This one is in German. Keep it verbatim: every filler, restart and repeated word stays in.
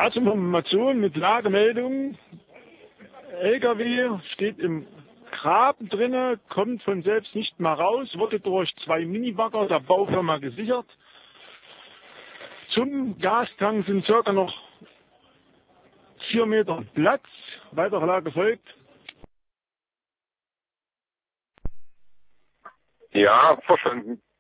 Ja, zur Information mit Lagemeldung. L K W steht im Graben drinne, kommt von selbst nicht mehr raus, wurde durch zwei Minibagger der Baufirma gesichert. Zum Gastank sind circa noch vier Meter Platz. Weitere Lage folgt. Ja, verstanden.